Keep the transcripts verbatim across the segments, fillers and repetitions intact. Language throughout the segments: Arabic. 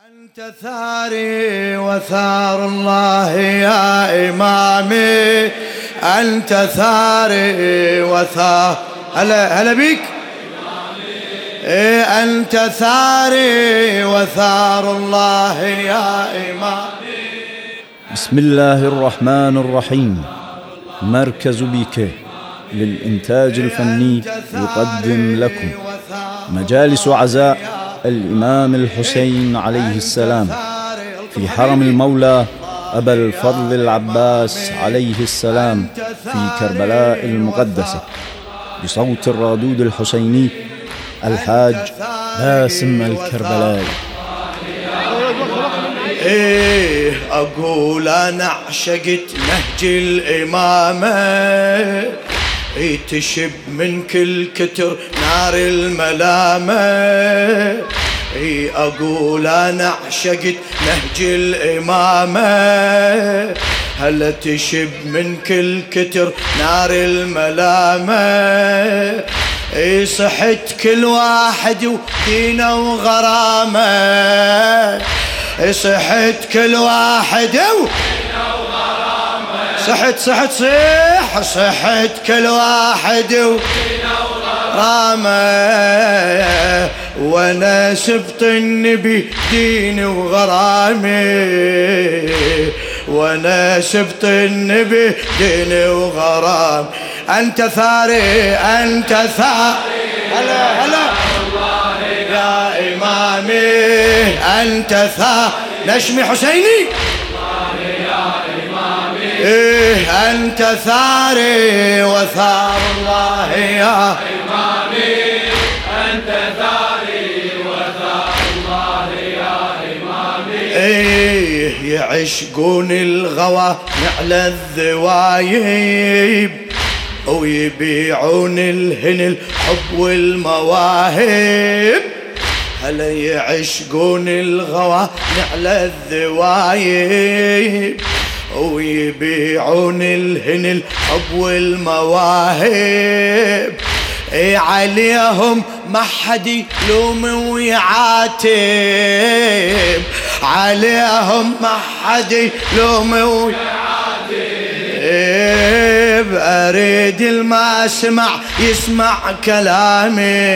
أنت ثاري وثار الله يا إمامي، أنت ثاري وثار هلا هلا بيك إيه، أنت ثاري وثار الله يا إمامي. بسم الله الرحمن الرحيم. مركز بيكي للإنتاج الفني يقدم لكم مجالس عزاء الإمام الحسين عليه السلام في حرم المولى أبا الفضل العباس عليه السلام في كربلاء المقدسة، بصوت الرادود الحسيني الحاج باسم الكربلائي. إيه أقول أنا عشقت نهج الإمامة، إيه تشب من كل كتر نار الملامة. إيه أقول أنا عشقت نهج الإمامة، هلا تشب من كل كتر نار الملامة. إيه صحت كل واحد ودينه وغرامه، صحت كل واحد ودينه وغرامه. صحت صحت صح صحت كل واحد ودينه وغرامه، وانا سبط النبي ديني وغرامي، وانا سبط النبي ديني وغرام. أنت ثاري أنت ثاري هلا هلا يا إمامي، أنت ثاري نشمي حسيني يا إمامي. إيه أنت ثاري وثار الله يا إمامي، أنت ثاري وثار الله يا إمامي. إيه يعشقون الغوا نعلى الذوايب، ويبيعون الهن الحب والمواهب. هلا يعشقون الغوا نعلى الذوايب، ويبيعون الهن الحب والمواهب. اي عليهم ما حد يلوم ويعاتب، عليهم ما حد يلوم ويعاتب. أريد الما سمع يسمع كلامي،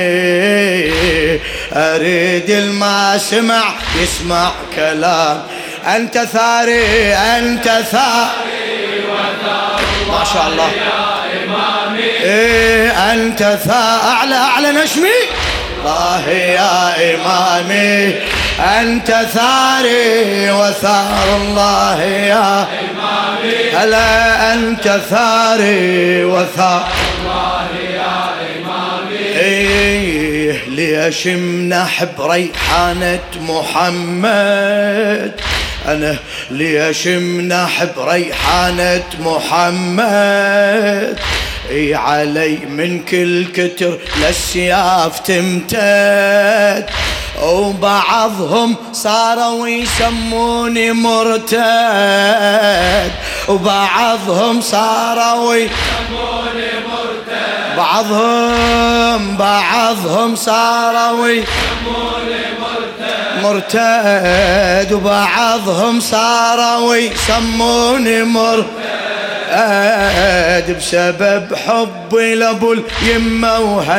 أريد الما سمع يسمع كلام. أنت ثاري أنت ثاري وثار ما شاء الله يا إمامي. إيه أنت ثاري أعلى أعلى نشمي الله يا إمامي، أنت ثاري وثار الله يا إمامي. هلا أنت ثاري وثار الله يا إمامي. إيه ليش منحب ريحانة محمد، أنا ليش منحب ريحانة محمد. اي علي من كل كتر للسياف تمتد، وبعضهم صاروا يسموني مرتد، وبعضهم صاروا يسموني مرتد. بعضهم بعضهم صاروا يسموني مرتد مرتد، وبعضهم صاروا يسموني مرتد بسبب حبي لابو اليمة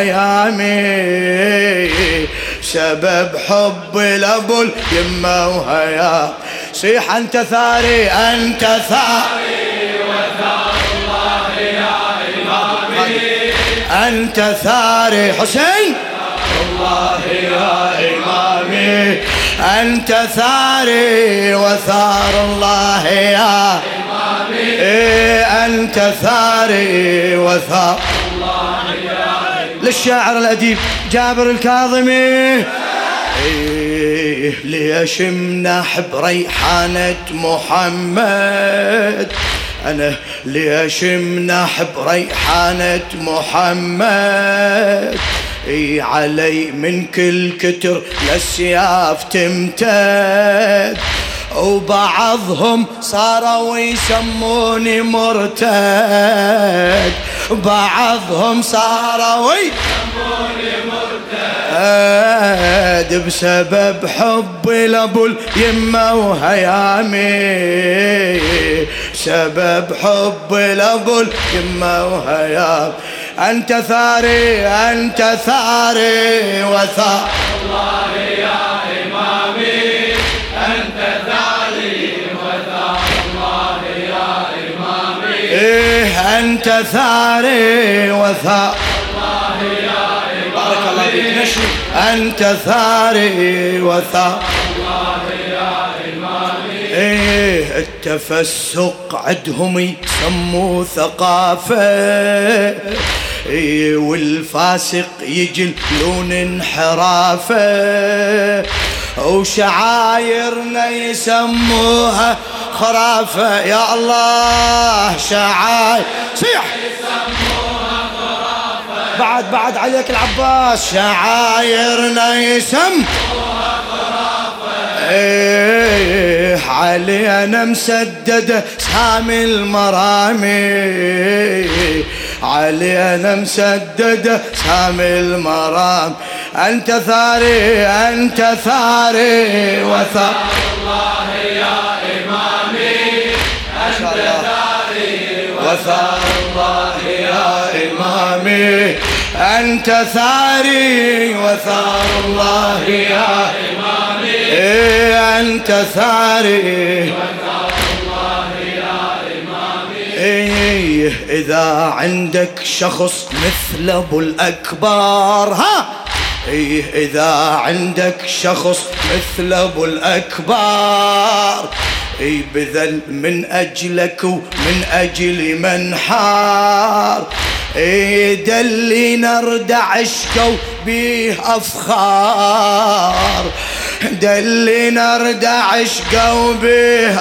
وهيامي، بسبب حبي لابو اليمة وهيامي. صيح أنت ثاري أنت ثاري وثار الله يا إمامي، أنت ثاري حسين الله يا إمامي، أنت ثاري وثار الله يا إمامي. إيه أنت ثاري وثار الله يا إمامي. للشاعر الأديب جابر الكاظمي. إيه ليش منحب ريحانة محمد، أنا ليش منحب ريحانة محمد. إي علي من كل كتر للسياف تمتد، وبعضهم صاروا يسموني مرتد، بعضهم صاروا يسموني مرتد. محمد بسبب حبي لابو اليمة وهيامي، بسبب حبي لابو اليمة وهيامي. أنت ثاري أنت ثاري وثار الله يا إمامي، أنت ثاري وثار الله يا إمامي. إيه أنت ثاري وثار الله يا إمامي، بارك الله فيك نشوي. أنت ثاري وثار الله يا إمامي. إيه التفسق عندهم يسموه ثقافة، إيه والفاسق يجلون انحرافه، وشعايرنا يسموها خرافة. يا الله شعاير صيح يسموها خرافة، بعد بعد عليك العباس. شعايرنا يسموها خرافة، ايه علينا مسددة سهام المرامي، علينا مسددة سهام المرام. أنت ثاري أنت ثاري وثار الله يا إمامي، أنت ثاري وثار الله يا إمامي. أنت ثاري وثار الله يا إمامي، إيه أنت ثاري وثار الله يا إمامي. إيه إذا عندك شخص مثل أبو الأكبر، ها إيه إذا عندك شخص مثل أبو الأكبر، إيه بذل من أجلك ومن أجل من حار، إيه دلي نرد عشقه بيه أفخار، دلي نرد عشقه بيه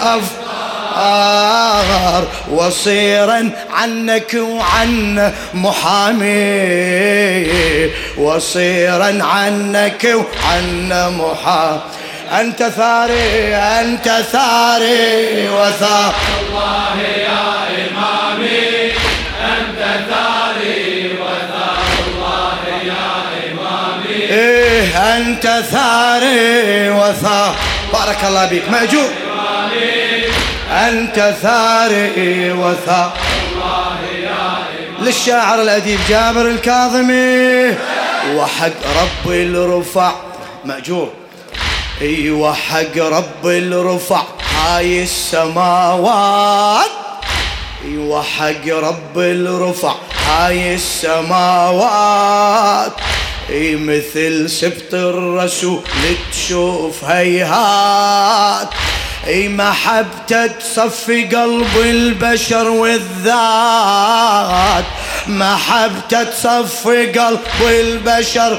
أفخار، وصيرا عنك وعن محامي، وصيرا عنك وعن محامي. أنت ثاري أنت ثاري وثار الله يا إمامي، أنت ثاري وثار الله يا إمامي. إيه أنت ثاري وثار بارك الله بك مأجور. أنت ثاري وثار الله يا إمامي. للشاعر الأديب جابر الكاظمي. وحق رب الرفع مأجور. ايوه حق رب الرفع هاي السماوات، ايوه حق رب الرفع هاي السماوات، اي مثل سبط الرسول تشوف هيهات، اي محبته تصفي قلب البشر والذات، محبته تصفي قلب البشر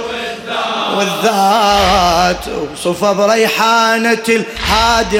والذات. وصفى بريحانة الهادي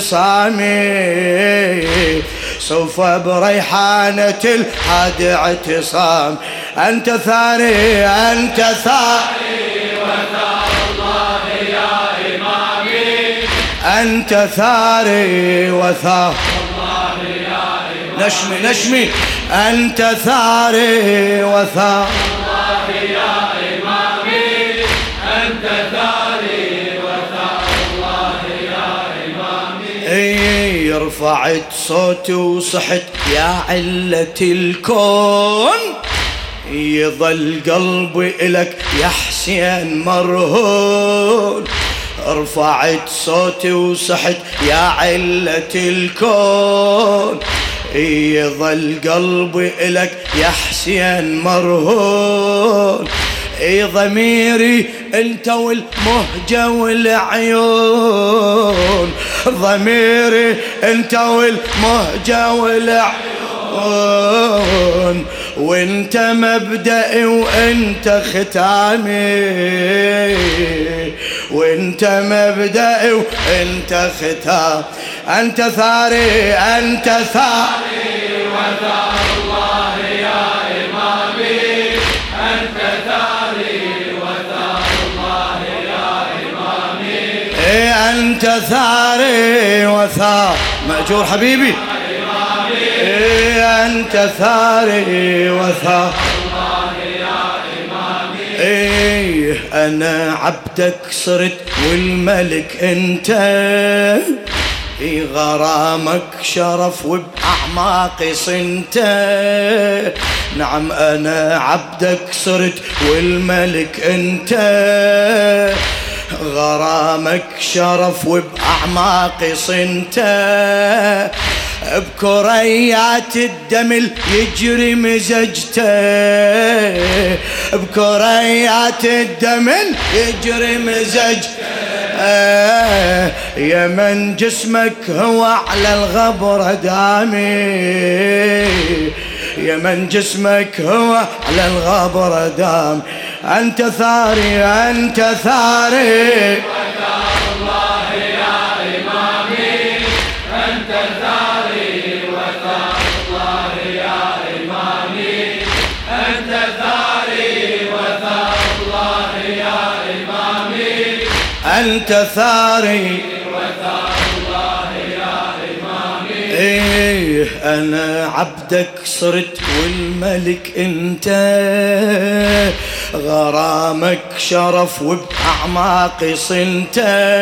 اعتصامي، صفى بريحانة الهادي اعتصام. أنت ثاري أنت ثاري وثار الله يا إمامي، أنت ثاري وثار الله يا إمامي. نشمي نشمي. أنت ثاري وثار الله يا إمامي، أنت ثاري وثار الله يا إمامي. اي رفعت صوتي وصحت يا علة الكون، يظل قلبي إلك يا حسين مرهون، رفعت صوتي وصحت يا علة الكون، يظل قلبي إلك يا حسين مرهون. اي ضميري انت والمهجة والعيون، ضميري انت والمهجة والعيون، وانت مبدئي وانت ختامي، وانت مبدئي وانت ختام. انت ثاري انت ثاري وثار الله يا إمامي، أنت ثاري وثار الله يا إمامي. إيه أنت ثاري وثار مأجور حبيبي. إيه أنت ثاري وثار الله يا إمامي. ايه انا عبدك صرت والملك انت، اي غرامك شرف وبأعماقي صنت. نعم انا عبدك صرت والملك انت، غرامك شرف وبأعماقي صنت. بكريات الدم يجري مزجته، بكريات الدم يجري مزجته. يا من جسمك هو على الغبرة دامي، يا من جسمك هو على الغبرة دام. أنت ثاري أنت ثاري وثار الله يا إمامي، أنت ثاري وثار الله يا إمامي، أنت ثاري وثار الله يا إمامي، أنت ثاري وثار الله يا إمامي. إيه أنا عبدك صرت والملك أنت، غرامك شرف وبأعماقي صنت.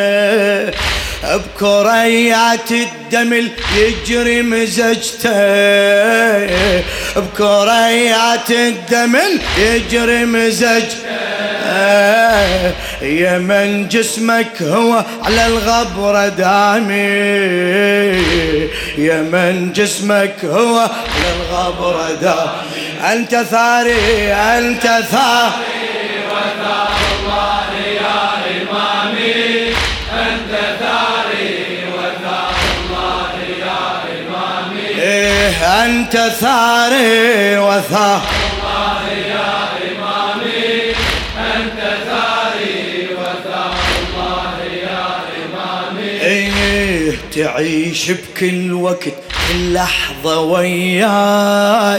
بكريات الدم يجري مزجته، بكريات الدم يجري مزجته. يا من جسمك هو على الغبرة دامي، يا من جسمك هو على الغبرة دامي. أنت ثاري أنت ثاري وثار الله يا إمامي، أنت ثاري وثار الله يا إمامي، إيه أنت ثاري وثار الله يا إمامي، أنت ثاري وثار الله يا إمامي. إيه تعيش بكل وقت كل لحظة وياي،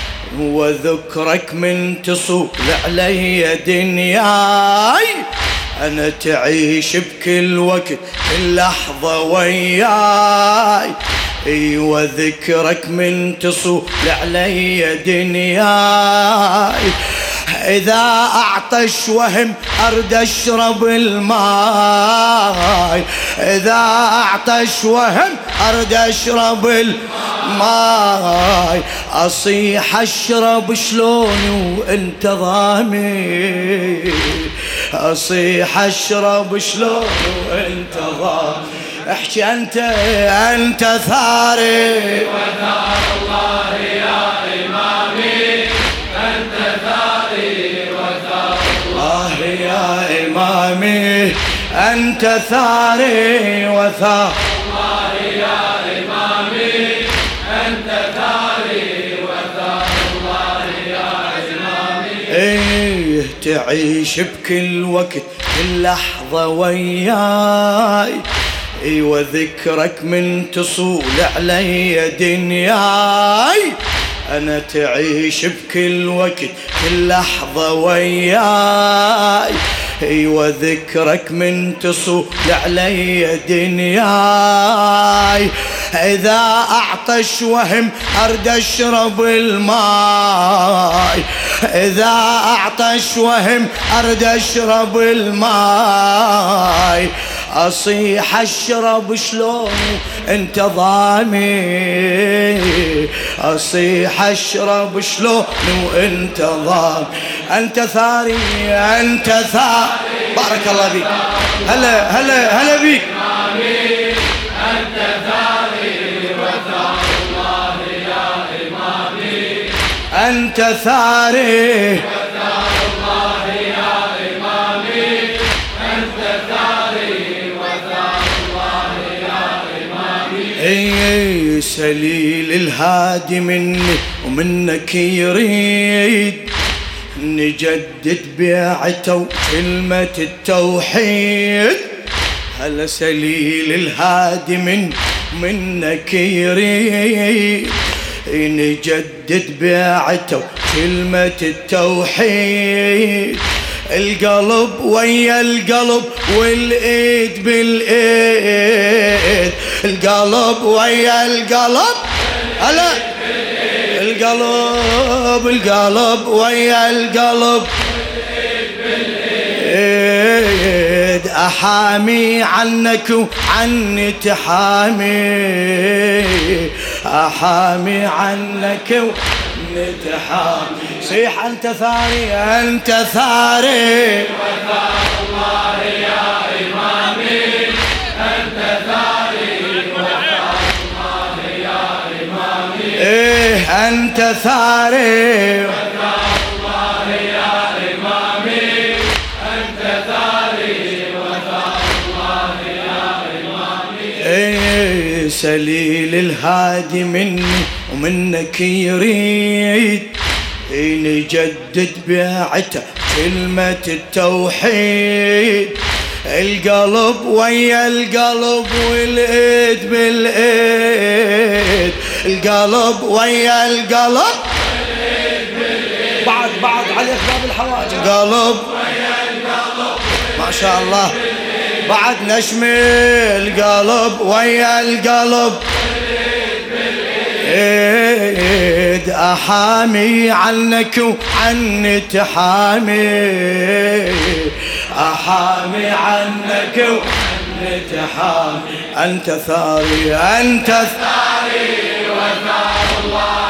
وذكرك من تصول علي دنياي. أنا تعيش بكل وقت كل لحظة وياي، اي وذكرك من تصول علي دنياي. إذا أعطش وهم أرد أشرب الماء، إذا أعطش وهم أرد أشرب الماء. أصيح أشرب شلون وأنت ضامي، أصيح أشرب شلون وأنت ضامي. احكي أنت أنت ثاري وثار الله يا إمامي، أنت ثاري وثار الله يا إمامي. أنت ثاري وثار الله يا إمامي، أنت ثاري وثار الله يا إمامي. إيه تعيش بكل وقت كل لحظة وياي، اي وذكرك من تصول علي دنياي. أنا تعيش بكل وقت كل لحظة وياي، اي وذكرك من تصول علي دنياي. إذا أعطش وهم أرد أشرب الماء، إذا أعطش وهم أرد أشرب الماء. أصيح أشرب شلون أنت ضامي، أصيح أشرب شلون وأنت ضامي. أنت ثاري أنت ثاري بارك الله بيك. هلا هلا هلا بيك. أنت ثاري وثار الله يا إمامي، أنت ثاري وثار الله يا إمامي، أنت ثاري وثار الله يا إمامي. اي سليل الهادي مني ومنك يريد نجدد بيعته وكلمة التوحيد. هلا سليل الهادي من منك يريد نجدد بيعته وكلمة التوحيد. القلب ويا القلب والايد بالايد، القلب ويا القلب. هلا القلب القلب ويا القلب، أحامي عنك وعني تحامي، أحامي عنك وعني تحامي. صيح أنت ثاري أنت ثاري وثار الله يا إمامي، أنت ثاري وثار الله يا إمامي. إيه أنت ثاري وثار الله يا إمامي، أنت ثاري وثار الله يا إمامي. إيه سليل الهادي مني ومنك يريد نجدد بيعته كلمة التوحيد. القلب ويا القلب والايد بالايد، القلب ويا القلب بعد بعد عليك باب الحواجب. قلب ويا القلب ما شاء الله بعد نشمل، قلب ويا القلب ايد. احامي عنك وعني تحامي، احامي عنك وعني تحامي. انت ثاري انت ثاري وثار الله